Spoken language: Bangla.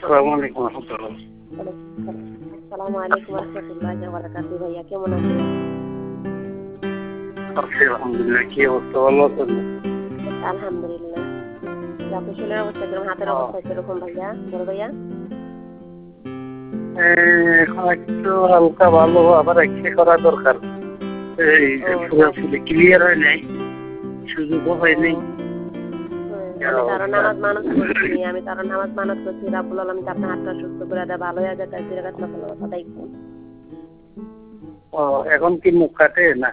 আসসালামু আলাইকুম রহমতুল্লাহ। আসসালামু আলাইকুম রহমতুল্লাহি ওয়া বারাকাতুহু। ভাইয়া কেমন আছেন? আছি আলহামদুলিল্লাহ। কি অবস্থা, ভালো আছেন? আলহামদুলিল্লাহ। আপনার শরীরের অবস্থা কিরকম, হাতের অবস্থা কিরকম ভাইয়া, বড় ভাইয়া? এখন একটু হালকা ভালো, আবার এক্সরে করা দরকার। এই পুরোপুরি ক্লিয়ার হয় নাই, সুযোগও হয় নাই। আমি তার নামাজ মানত করছি রাব্বুল আলামিন আপনার হাতটা সুস্থ করে দেয়, ভালো হয়ে যায়, তাই ফিরে গেছে আদায় করুন। এখন কি মুখ কাটে না?